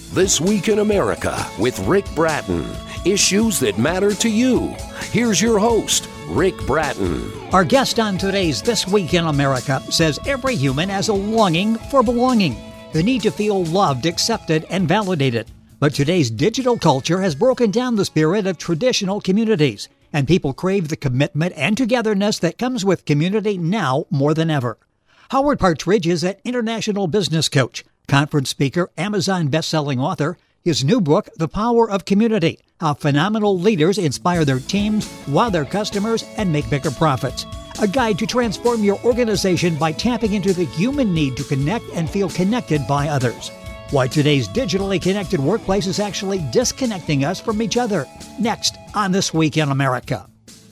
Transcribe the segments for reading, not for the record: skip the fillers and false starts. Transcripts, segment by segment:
This Week in America with Rick Bratton. Issues that matter to you. Here's your host, Rick Bratton. Our guest on today's This Week in America says every human has a longing for belonging, the need to feel loved, accepted, and validated. But today's digital culture has broken down the spirit of traditional communities, and people crave the commitment and togetherness that comes with community now more than ever. Howard Partridge is an international business coach, conference speaker, Amazon best-selling author. His new book, The Power of Community, How Phenomenal Leaders Inspire Their Teams, Wow Their Customers, and Make Bigger Profits. A guide to transform your organization by tapping into the human need to connect and feel connected by others. Why today's digitally connected workplace is actually disconnecting us from each other. Next on This Week in America.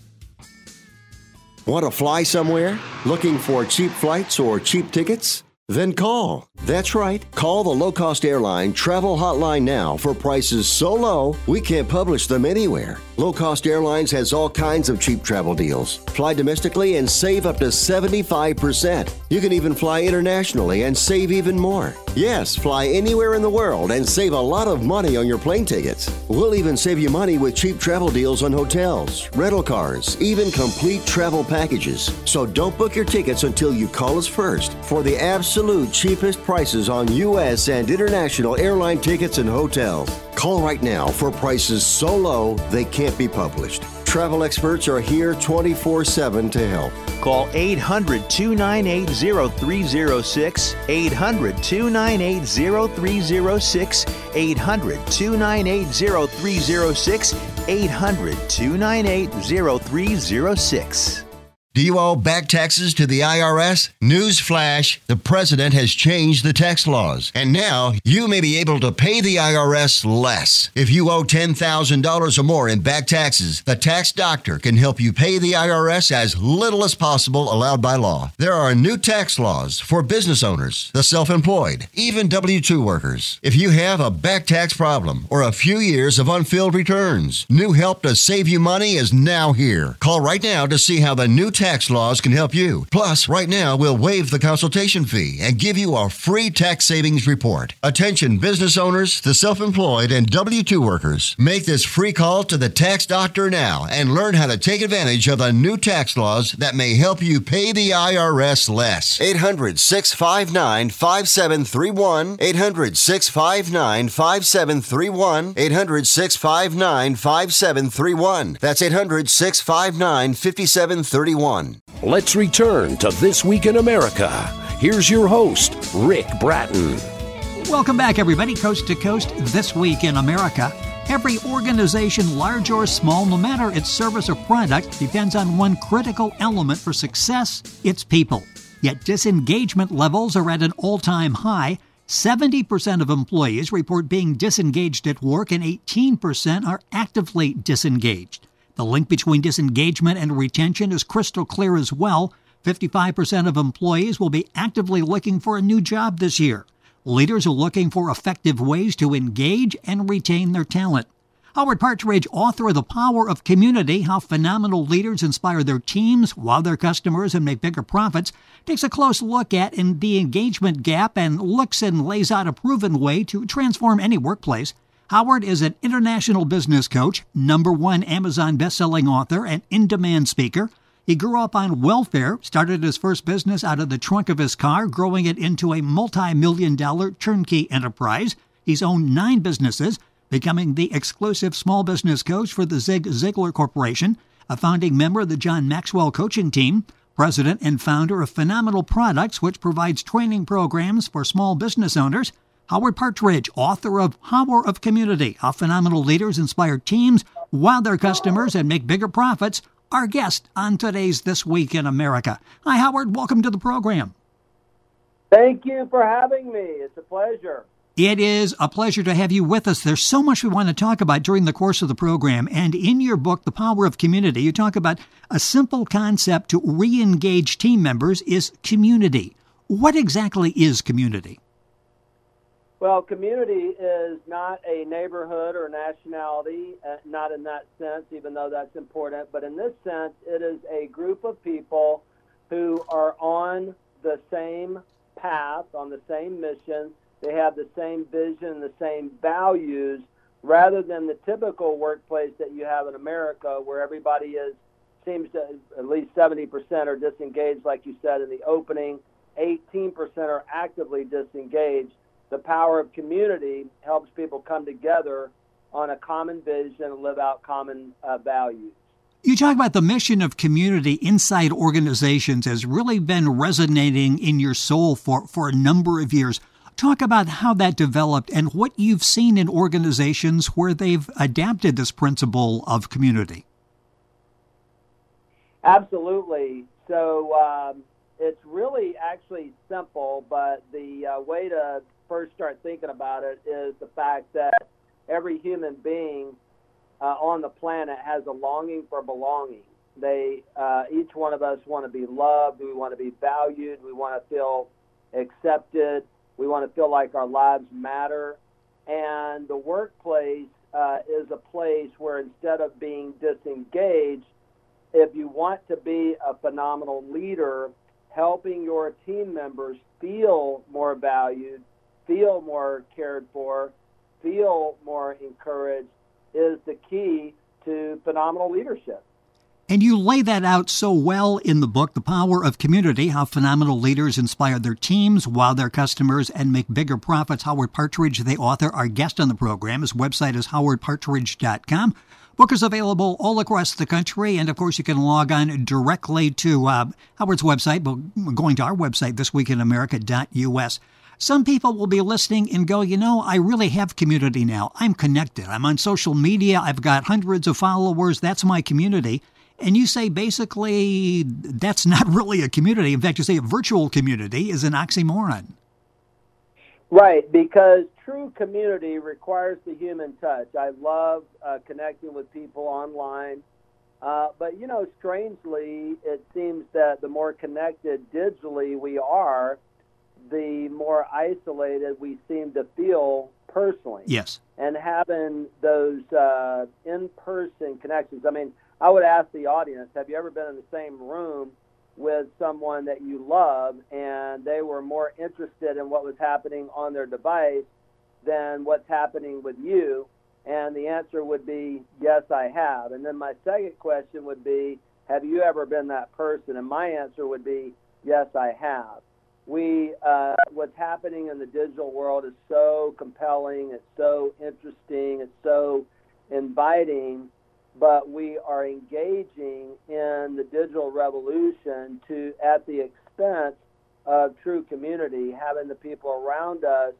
Want to fly somewhere? Looking for cheap flights or cheap tickets? Then call. That's right. Call the low-cost airline travel hotline now for prices so low we can't publish them anywhere. Low Cost Airlines has all kinds of cheap travel deals. Fly domestically and save up to 75%. You can even fly internationally and save even more. Yes, fly anywhere in the world and save a lot of money on your plane tickets. We'll even save you money with cheap travel deals on hotels, rental cars, even complete travel packages. So don't book your tickets until you call us first for the absolute cheapest prices on U.S. and international airline tickets and hotels. Call right now for prices so low they can't be published. Travel experts are here 24/7 to help. Call 800-298-0306, 800-298-0306, 800-298-0306, 800-298-0306. Do you owe back taxes to the IRS? Newsflash, the president has changed the tax laws, and now you may be able to pay the IRS less. If you owe $10,000 or more in back taxes, the tax doctor can help you pay the IRS as little as possible allowed by law. There are new tax laws for business owners, the self-employed, even W-2 workers. If you have a back tax problem or a few years of unfilled returns, new help to save you money is now here. Call right now to see how the new tax laws can help you. Plus, right now, we'll waive the consultation fee and give you a free tax savings report. Attention business owners, the self-employed, and W-2 workers. Make this free call to the tax doctor now and learn how to take advantage of the new tax laws that may help you pay the IRS less. 800-659-5731. 800-659-5731. 800-659-5731. That's 800-659-5731. Let's return to This Week in America. Here's your host, Rick Bratton. Welcome back, everybody, coast to coast, This Week in America. Every organization, large or small, no matter its service or product, depends on one critical element for success: its people. Yet disengagement levels are at an all-time high. 70% of employees report being disengaged at work, and 18% are actively disengaged. The link between disengagement and retention is crystal clear as well. 55% of employees will be actively looking for a new job this year. Leaders are looking for effective ways to engage and retain their talent. Howard Partridge, author of The Power of Community, How Phenomenal Leaders Inspire Their Teams, Wow Their Customers, and Make Bigger Profits, takes a close look at the engagement gap and looks and lays out a proven way to transform any workplace. Howard is an international business coach, #1 Amazon best-selling author, and in-demand speaker. He grew up on welfare, started his first business out of the trunk of his car, growing it into a multi-million-dollar turnkey enterprise. He's owned 9 businesses, becoming the exclusive small business coach for the Zig Ziglar Corporation, a founding member of the John Maxwell coaching team, president and founder of Phenomenal Products, which provides training programs for small business owners. Howard Partridge, author of Power of Community, How Phenomenal Leaders Inspire Teams, Wow Their Customers, and Make Bigger Profits, our guest on today's This Week in America. Hi, Howard. Welcome to the program. Thank you for having me. It's a pleasure. It is a pleasure to have you with us. There's so much we want to talk about during the course of the program. And in your book, The Power of Community, you talk about a simple concept to re-engage team members is community. What exactly is community? Well, community is not a neighborhood or nationality, not in that sense, even though that's important. But in this sense, it is a group of people who are on the same path, on the same mission, they have the same vision, the same values, rather than the typical workplace that you have in America where everybody seems to, at least 70% are disengaged, like you said in the opening, 18% are actively disengaged. The power of community helps people come together on a common vision and live out common values. You talk about the mission of community inside organizations has really been resonating in your soul for a number of years. Talk about how that developed and what you've seen in organizations where they've adapted this principle of community. Absolutely. So it's really actually simple, but the way to first start thinking about it is the fact that every human being on the planet has a longing for belonging. Each one of us want to be loved. We want to be valued. We want to feel accepted. We want to feel like our lives matter. And the workplace is a place where instead of being disengaged, if you want to be a phenomenal leader, helping your team members feel more valued, feel more cared for, feel more encouraged is the key to phenomenal leadership. And you lay that out so well in the book, The Power of Community, how phenomenal leaders inspire their teams, wow their customers, and make bigger profits. Howard Partridge, the author, our guest on the program. His website is howardpartridge.com. Book is available all across the country, and of course you can log on directly to Howard's website, going to our website, thisweekinamerica.us. Some people will be listening and go, I really have community now. I'm connected. I'm on social media. I've got hundreds of followers. That's my community. And you say basically that's not really a community. In fact, you say a virtual community is an oxymoron. Right, because true community requires the human touch. I love connecting with people online. But, strangely, it seems that the more connected digitally we are, the more isolated we seem to feel personally. Yes. And having those in-person connections. I mean, I would ask the audience, have you ever been in the same room with someone that you love and they were more interested in what was happening on their device than what's happening with you? And the answer would be, yes, I have. And then my second question would be, have you ever been that person? And my answer would be, yes, I have. What's happening in the digital world is so compelling, it's so interesting, it's so inviting, but we are engaging in the digital revolution at the expense of true community, having the people around us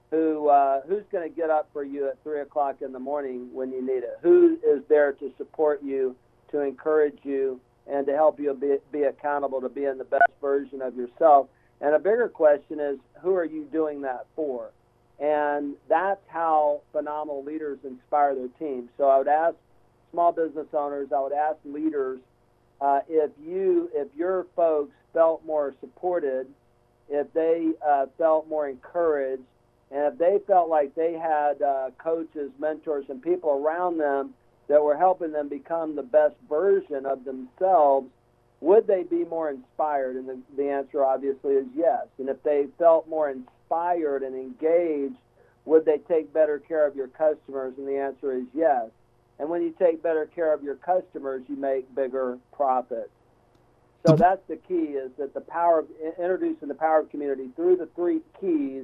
who's going to get up for you at 3 o'clock in the morning when you need it, who is there to support you, to encourage you, and to help you be accountable to being the best version of yourself. And a bigger question is, who are you doing that for? And that's how phenomenal leaders inspire their teams. So I would ask small business owners, I would ask leaders, if your folks felt more supported, if they felt more encouraged, and if they felt like they had coaches, mentors, and people around them that were helping them become the best version of themselves, would they be more inspired? And the answer obviously is yes. And if they felt more inspired and engaged, would they take better care of your customers? And the answer is yes. And when you take better care of your customers, you make bigger profits. So that's the key, is that the power of introducing the power of community through the three keys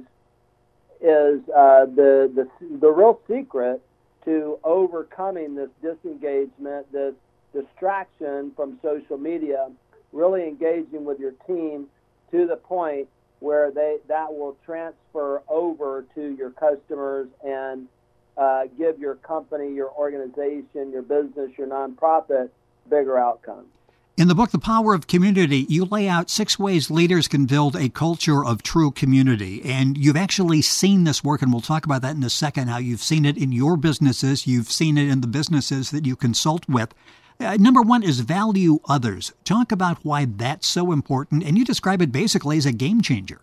is the real secret to overcoming this disengagement, this distraction from social media, really engaging with your team to the point where that will transfer over to your customers and give your company, your organization, your business, your nonprofit bigger outcomes. In the book, The Power of Community, you lay out 6 ways leaders can build a culture of true community. And you've actually seen this work, and we'll talk about that in a second, how you've seen it in your businesses. You've seen it in the businesses that you consult with. Number 1 is value others. Talk about why that's so important, and you describe it basically as a game changer.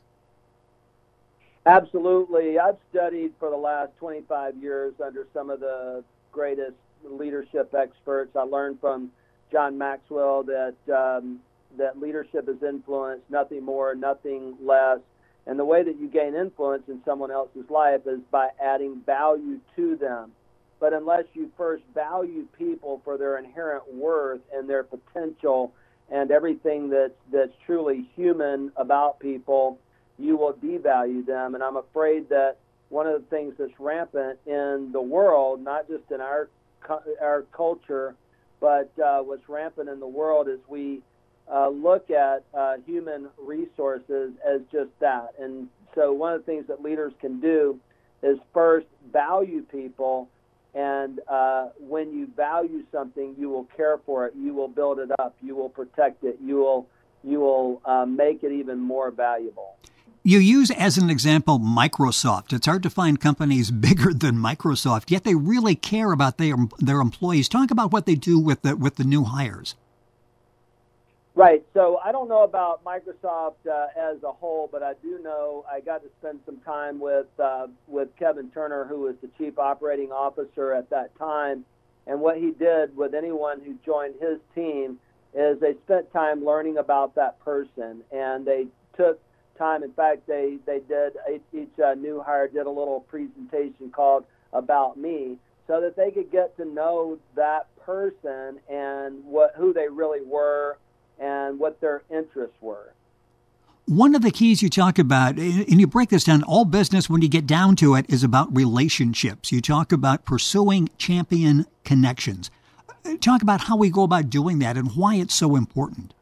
Absolutely. I've studied for the last 25 years under some of the greatest leadership experts. I learned from John Maxwell that leadership is influence, nothing more, nothing less. And the way that you gain influence in someone else's life is by adding value to them. But unless you first value people for their inherent worth and their potential and everything that's truly human about people, you will devalue them. And I'm afraid that one of the things that's rampant in the world, not just in our culture, but what's rampant in the world is we look at human resources as just that. And so one of the things that leaders can do is first value people. And when you value something, you will care for it. You will build it up. You will protect it. You will make it even more valuable. You use as an example Microsoft. It's hard to find companies bigger than Microsoft, yet they really care about their employees. Talk about what they do with the new hires. Right. So I don't know about Microsoft as a whole, but I do know I got to spend some time with Kevin Turner, who was the chief operating officer at that time. And what he did with anyone who joined his team is they spent time learning about that person, and they took time. In fact, they did each new hire did a little presentation called About Me, so that they could get to know that person and who they really were and what their interests were. One of the keys you talk about, and you break this down, all business, when you get down to it, is about relationships. You talk about pursuing champion connections. Talk about how we go about doing that and why it's so important.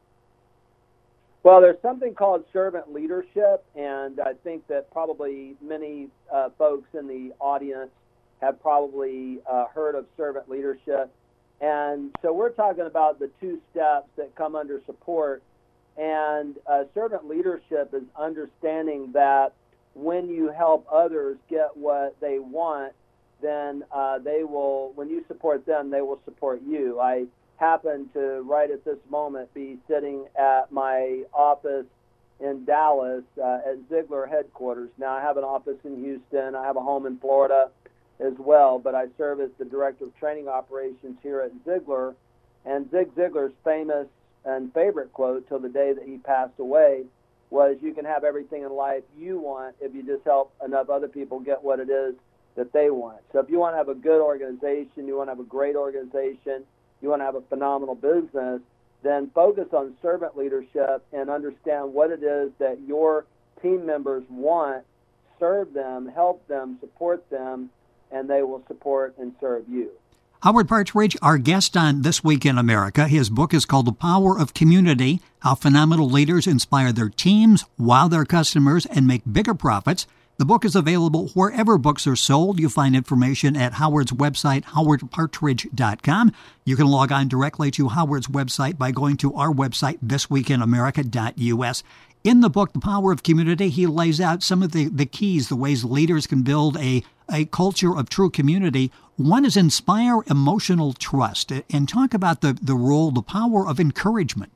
Well, there's something called servant leadership, and I think that probably many folks in the audience have probably heard of servant leadership. And so we're talking about the two steps that come under support. And servant leadership is understanding that when you help others get what they want, then they will, when you support them, they will support you. I happen to, right at this moment, be sitting at my office in Dallas at Ziegler headquarters. Now, I have an office in Houston. I have a home in Florida as well, but I serve as the director of training operations here at Ziegler. And Zig Ziglar's famous and favorite quote till the day that he passed away was, "You can have everything in life you want if you just help enough other people get what it is that they want." So if you want to have a good organization, you want to have a great organization, you want to have a phenomenal business, then focus on servant leadership and understand what it is that your team members want, serve them, help them, support them, and they will support and serve you. Howard Partridge, our guest on This Week in America. His book is called The Power of Community, How Phenomenal Leaders Inspire Their Teams, Wow Their Customers, and Make Bigger Profits. The book is available wherever books are sold. You'll find information at Howard's website, howardpartridge.com. You can log on directly to Howard's website by going to our website, thisweekinamerica.us. In the book, The Power of Community, he lays out some of the keys, the ways leaders can build a culture of true community. One is inspire emotional trust, and talk about the role, the power of encouragement.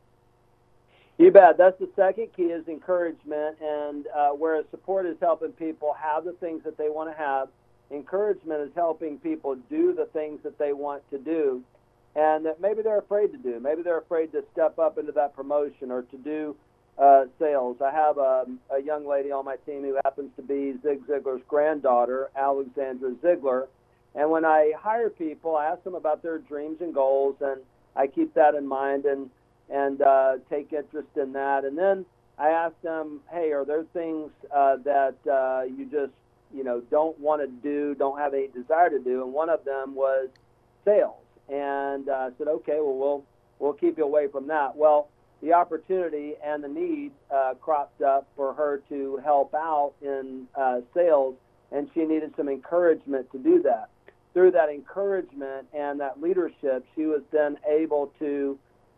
You bet. That's the second key, is encouragement. And whereas support is helping people have the things that they want to have, encouragement is helping people do the things that they want to do and that maybe they're afraid to do. Maybe they're afraid to step up into that promotion or to do sales. I have a young lady on my team who happens to be Zig Ziglar's granddaughter, Alexandra Ziegler. And when I hire people, I ask them about their dreams and goals, and I keep that in mind and take interest in that. And then I ask them, hey, are there things that you just, don't want to do, don't have any desire to do? And one of them was sales. And I said, okay, well, we'll keep you away from that. Well, the opportunity and the need cropped up for her to help out in sales, and she needed some encouragement to do that. Through that encouragement and that leadership, she was then able to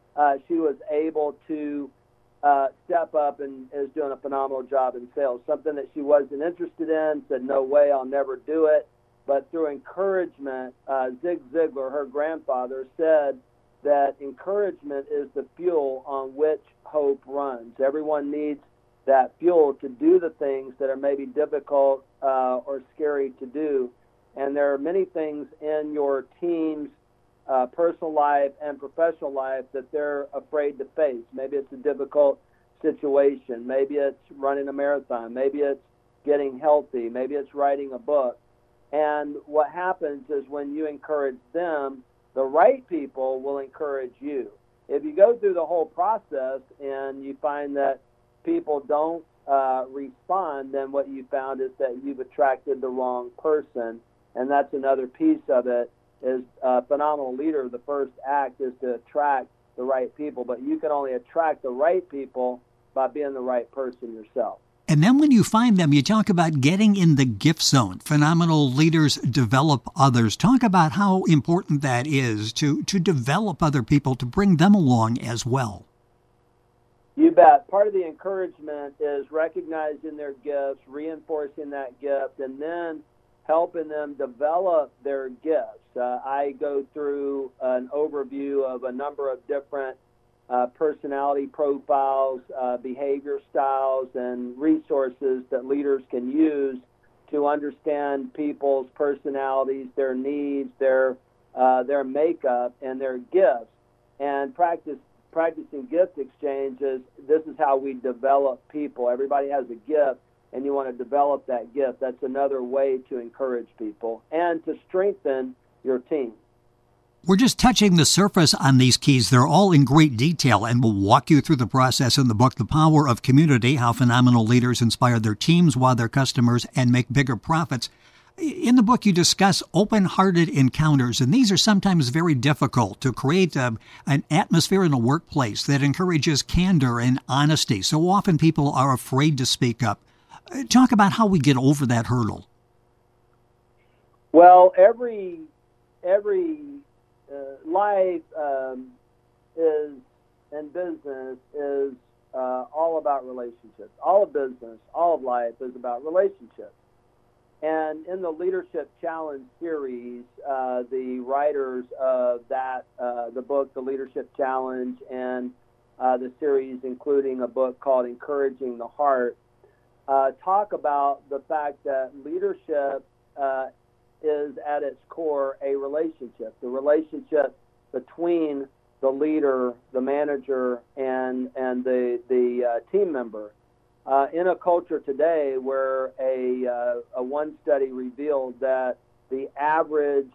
step up and is doing a phenomenal job in sales. Something that she wasn't interested in, said, no way, I'll never do it. But through encouragement, Zig Ziglar, her grandfather, said that encouragement is the fuel on which hope runs. Everyone needs that fuel to do the things that are maybe difficult or scary to do. And there are many things in your team's personal life and professional life that they're afraid to face. Maybe it's a difficult situation. Maybe it's running a marathon. Maybe it's getting healthy. Maybe it's writing a book. And what happens is when you encourage them, the right people will encourage you. If you go through the whole process and you find that people don't respond, then what you found is that you've attracted the wrong person. And that's another piece of it, is Phenomenal Leader. The first act is to attract the right people, but you can only attract the right people by being the right person yourself. And then when you find them, you talk about getting in the gift zone. Phenomenal leaders develop others. Talk about how important that is to develop other people, to bring them along as well. You bet. Part of the encouragement is recognizing their gifts, reinforcing that gift, and then helping them develop their gifts. I go through an overview of a number of different personality profiles, behavior styles, and resources that leaders can use to understand people's personalities, their needs, their makeup, and their gifts. And practicing gift exchanges, this is how we develop people. Everybody has a gift, and you want to develop that gift. That's another way to encourage people and to strengthen your team. We're just touching the surface on these keys. They're all in great detail, and we'll walk you through the process in the book, The Power of Community, How Phenomenal Leaders Inspire Their Teams, Wow Their Customers, and Make Bigger Profits. In the book, you discuss open-hearted encounters, and these are sometimes very difficult to create an atmosphere in a workplace that encourages candor and honesty. So often people are afraid to speak up. Talk about how we get over that hurdle. Well, every life is and business is all about relationships. All of business, all of life is about relationships. And in the Leadership Challenge series, the writers of that, the book, The Leadership Challenge, and the series, including a book called Encouraging the Heart, talk about the fact that leadership is at its core a relationship, the relationship between the leader, the manager, and the team member. In a culture today where a one study revealed that the average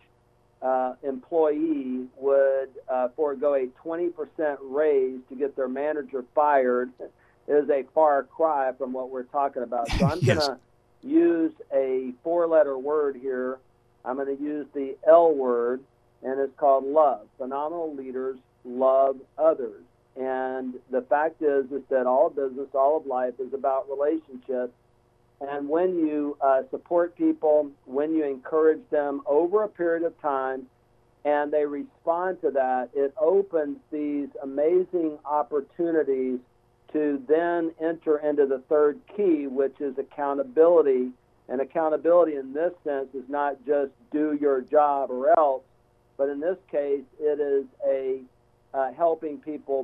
employee would forego a 20% raise to get their manager fired, is a far cry from what we're talking about. So I'm going to use a four-letter word here. I'm going to use the L word, and it's called love. Phenomenal leaders love others. And the fact is that all of business, all of life is about relationships. And when you support people, when you encourage them over a period of time, and they respond to that, it opens these amazing opportunities to then enter into the third key, which is accountability. And accountability in this sense is not just do your job or else, but in this case, it is helping people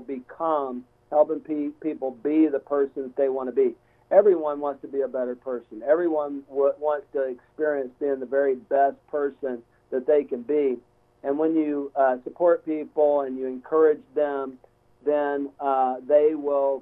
people be the persons they want to be. Everyone wants to be a better person. Everyone wants to experience being the very best person that they can be. And when you support people and you encourage them, then they will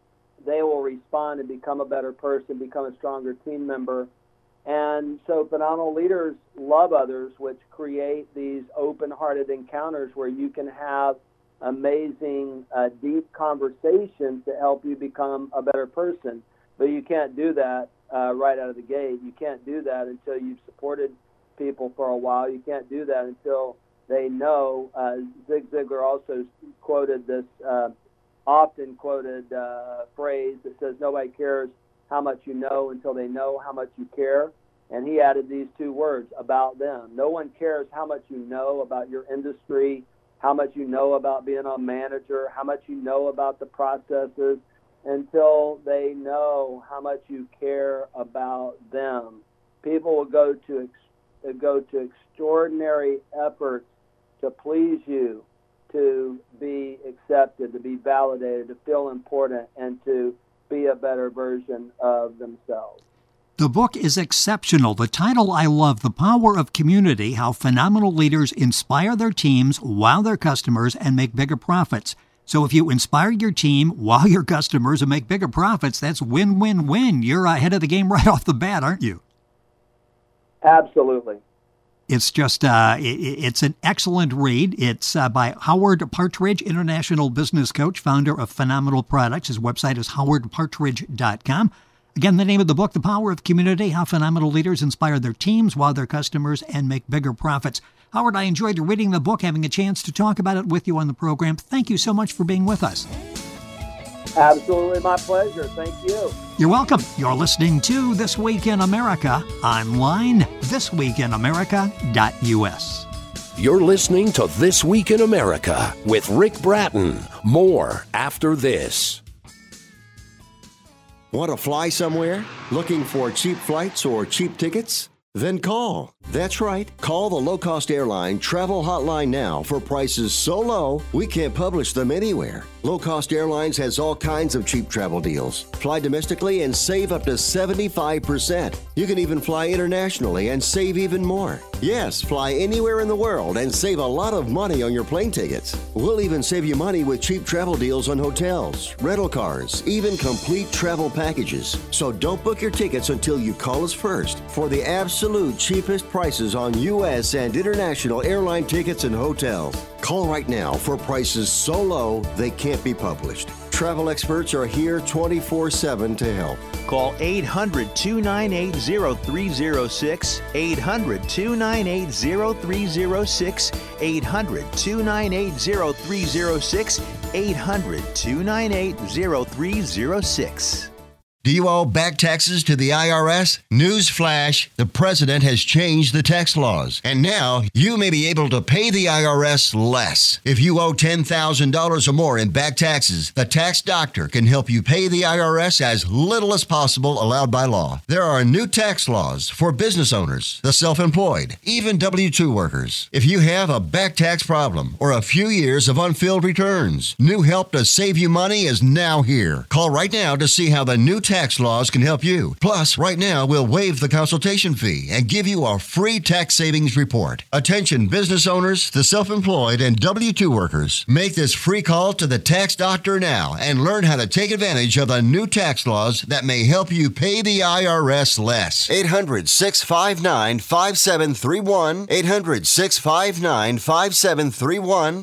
respond and become a better person, become a stronger team member. And so phenomenal leaders love others, which create these open-hearted encounters where you can have amazing, deep conversations to help you become a better person. But you can't do that right out of the gate. You can't do that until you've supported people for a while. You can't do that until they know. Zig Ziglar also quoted this often quoted phrase that says, nobody cares how much you know until they know how much you care. And he added these two words, about them. No one cares how much you know about your industry, how much you know about being a manager, how much you know about the processes, until they know how much you care about them. People will go to extraordinary efforts to please you, to be accepted, to be validated, to feel important, and to be a better version of themselves. The book is exceptional. The title I love, The Power of Community, How Phenomenal Leaders Inspire Their Teams, Wow Their Customers, and Make Bigger Profits. So if you inspire your team while your customers and make bigger profits, that's win-win-win. You're ahead of the game right off the bat, aren't you? Absolutely. It's just, it's an excellent read. It's by Howard Partridge, international business coach, founder of Phenomenal Products. His website is howardpartridge.com. Again, the name of the book, The Power of Community, How Phenomenal Leaders Inspire Their Teams While Their Customers and Make Bigger Profits. Howard, I enjoyed reading the book, having a chance to talk about it with you on the program. Thank you so much for being with us. Absolutely my pleasure. Thank you. You're welcome. You're listening to This Week in America online, thisweekinamerica.us. You're listening to This Week in America with Rick Bratton. More after this. Want to fly somewhere? Looking for cheap flights or cheap tickets? Then call. That's right. Call the low-cost airline travel hotline now for prices so low we can't publish them anywhere. Low-cost airlines has all kinds of cheap travel deals. Fly domestically and save up to 75%. You can even fly internationally and save even more. Yes, fly anywhere in the world and save a lot of money on your plane tickets. We'll even save you money with cheap travel deals on hotels, rental cars, even complete travel packages. So don't book your tickets until you call us first for the absolute cheapest prices on U.S. and international airline tickets and hotels. Call right now for prices so low they can't be published. Travel experts are here 24/7 to help. Call 800-298-0306, 800-298-0306, 800-298-0306, 800-298-0306. Do you owe back taxes to the IRS? Newsflash, the president has changed the tax laws, and now you may be able to pay the IRS less. If you owe $10,000 or more in back taxes, the tax doctor can help you pay the IRS as little as possible allowed by law. There are new tax laws for business owners, the self-employed, even W-2 workers. If you have a back tax problem or a few years of unfilled returns, new help to save you money is now here. Call right now to see how the new tax laws can help you. Plus, right now, we'll waive the consultation fee and give you a free tax savings report. Attention business owners, the self-employed, and W-2 workers. Make this free call to the tax doctor now and learn how to take advantage of the new tax laws that may help you pay the IRS less. 800-659-5731. 800-659-5731.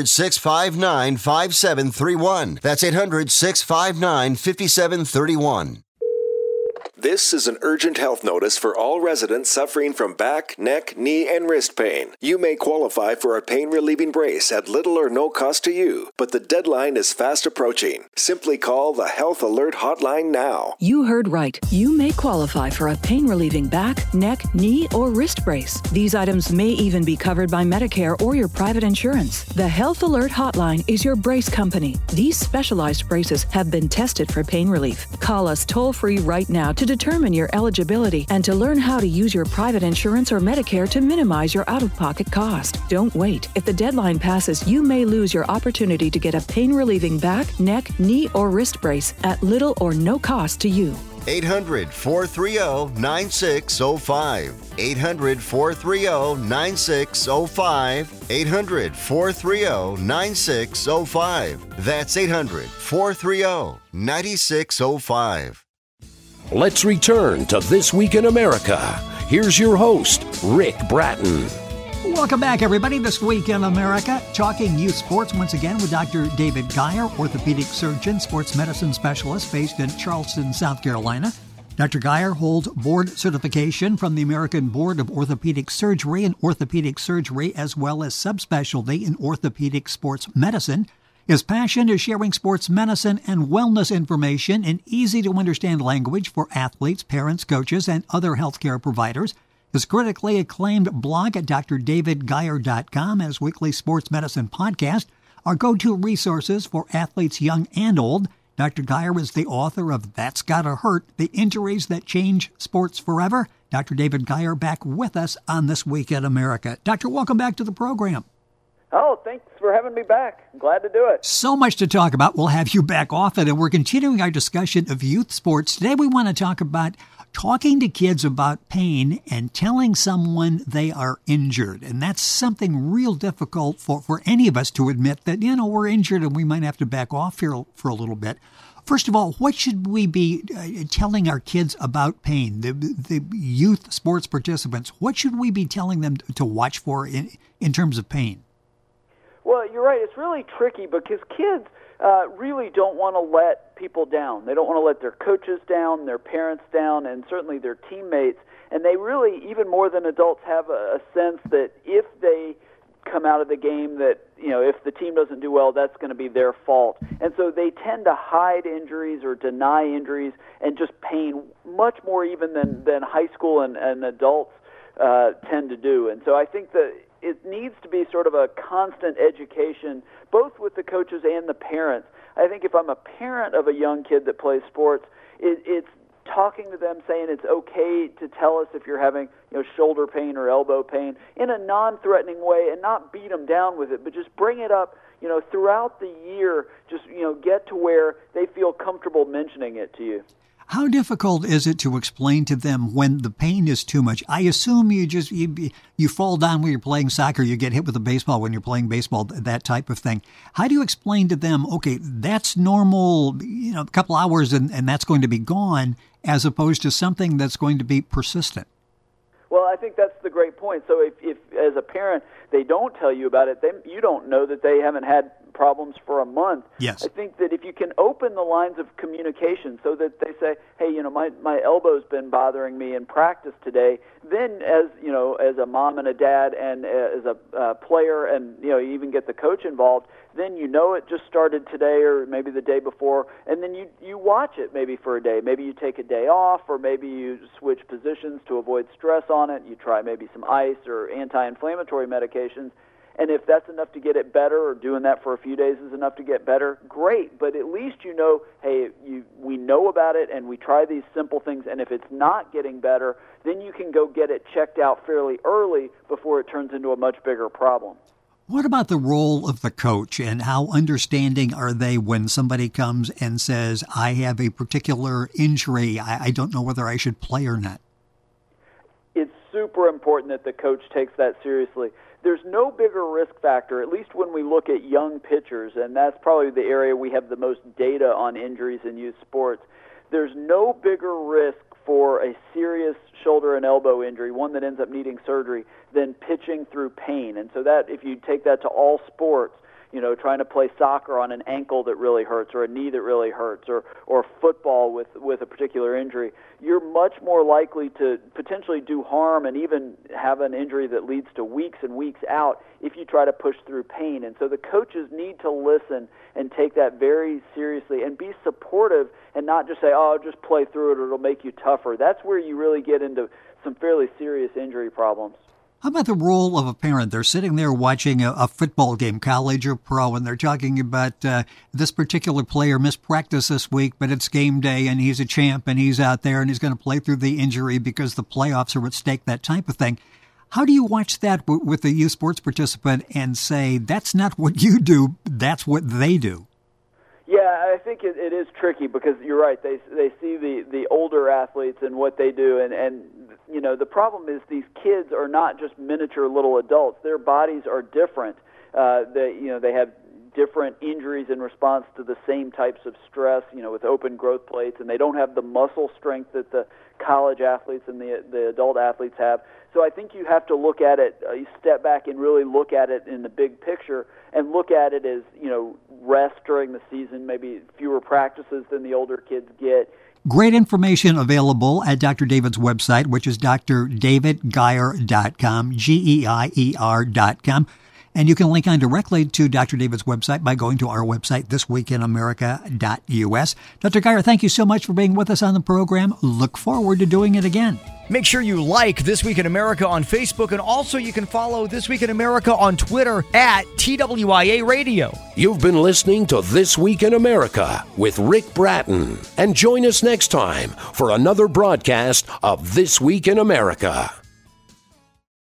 800-659-5731. That's 800-659-5731. This is an urgent health notice for all residents suffering from back, neck, knee, and wrist pain. You may qualify for a pain-relieving brace at little or no cost to you, but the deadline is fast approaching. Simply call the Health Alert Hotline now. You heard right. You may qualify for a pain-relieving back, neck, knee, or wrist brace. These items may even be covered by Medicare or your private insurance. The Health Alert Hotline is your brace company. These specialized braces have been tested for pain relief. Call us toll-free right now to determine your eligibility and to learn how to use your private insurance or Medicare to minimize your out-of-pocket cost. Don't wait. If the deadline passes, you may lose your opportunity to get a pain-relieving back, neck, knee, or wrist brace at little or no cost to you. 800-430-9605. 800-430-9605. 800-430-9605. That's 800-430-9605. Let's return to This Week in America. Here's your host, Rick Bratton. Welcome back, everybody. This Week in America, talking youth sports once again with Dr. David Geyer, orthopedic surgeon, sports medicine specialist based in Charleston, South Carolina. Dr. Geyer holds board certification from the American Board of Orthopedic Surgery in orthopedic surgery, as well as subspecialty in orthopedic sports medicine. His passion is sharing sports medicine and wellness information in easy-to-understand language for athletes, parents, coaches, and other healthcare providers. His critically acclaimed blog at drdavidgeyer.com and his weekly sports medicine podcast are go-to resources for athletes young and old. Dr. Geyer is the author of That's Gotta Hurt, The Injuries That Change Sports Forever. Dr. David Geyer back with us on This Week in America. Doctor, welcome back to the program. Oh, thanks for having me back. I'm glad to do it. So much to talk about. We'll have you back often, and we're continuing our discussion of youth sports. Today we want to talk about talking to kids about pain and telling someone they are injured. And that's something real difficult for any of us to admit that, we're injured and we might have to back off here for a little bit. First of all, what should we be telling our kids about pain? The youth sports participants, what should we be telling them to watch for in terms of pain? Well, you're right. It's really tricky because kids really don't want to let people down. They don't want to let their coaches down, their parents down, and certainly their teammates. And they really, even more than adults, have a sense that if they come out of the game that, if the team doesn't do well, that's going to be their fault. And so they tend to hide injuries or deny injuries and just pain much more even than high school and adults tend to do. And so I think that it needs to be sort of a constant education, both with the coaches and the parents. I think if I'm a parent of a young kid that plays sports, it's talking to them, saying it's okay to tell us if you're having shoulder pain or elbow pain in a non-threatening way, and not beat them down with it, but just bring it up throughout the year. Just get to where they feel comfortable mentioning it to you. How difficult is it to explain to them when the pain is too much? I assume you fall down when you're playing soccer, you get hit with a baseball when you're playing baseball, that type of thing. How do you explain to them, okay, that's normal, a couple hours and that's going to be gone, as opposed to something that's going to be persistent? Well, I think that's the great point. So if as a parent, they don't tell you about it, then you don't know that they haven't had problems for a month. Yes. I think that if you can open the lines of communication so that they say, hey, my elbow's been bothering me in practice today, then as a mom and a dad and as a player, and you even get the coach involved, then it just started today or maybe the day before, and then you watch it maybe for a day. Maybe you take a day off, or maybe you switch positions to avoid stress on it. You try maybe some ice or anti-inflammatory medications. And if that's enough to get it better, or doing that for a few days is enough to get better, great. But at least hey, we know about it, and we try these simple things. And if it's not getting better, then you can go get it checked out fairly early before it turns into a much bigger problem. What about the role of the coach, and how understanding are they when somebody comes and says, I have a particular injury, I don't know whether I should play or not? It's super important that the coach takes that seriously. There's no bigger risk factor, at least when we look at young pitchers, and that's probably the area we have the most data on injuries in youth sports. There's no bigger risk for a serious shoulder and elbow injury, one that ends up needing surgery, than pitching through pain. And so that, if you take that to all sports, trying to play soccer on an ankle that really hurts, or a knee that really hurts, or football with a particular injury, you're much more likely to potentially do harm and even have an injury that leads to weeks and weeks out if you try to push through pain. And so the coaches need to listen and take that very seriously and be supportive, and not just say, just play through it or it'll make you tougher. That's where you really get into some fairly serious injury problems. How about the role of a parent? They're sitting there watching a football game, college or pro, and they're talking about this particular player missed practice this week, but it's game day and he's a champ and he's out there and he's going to play through the injury because the playoffs are at stake, that type of thing. How do you watch that with a youth sports participant and say, that's not what you do, that's what they do? Yeah, I think it is tricky because you're right. They see the older athletes and what they do, and the problem is these kids are not just miniature little adults. Their bodies are different. They have different injuries in response to the same types of stress, with open growth plates, and they don't have the muscle strength that the college athletes and the adult athletes have. So I think you have to look at it, you step back and really look at it in the big picture, and look at it as, rest during the season, maybe fewer practices than the older kids get. Great information available at Dr. David's website, which is drdavidgeier.com, GEIER.com. And you can link on directly to Dr. David's website by going to our website, thisweekinamerica.us. Dr. Geier, thank you so much for being with us on the program. Look forward to doing it again. Make sure you like This Week in America on Facebook, and also you can follow This Week in America on Twitter at TWIA Radio. You've been listening to This Week in America with Rick Bratton. And join us next time for another broadcast of This Week in America.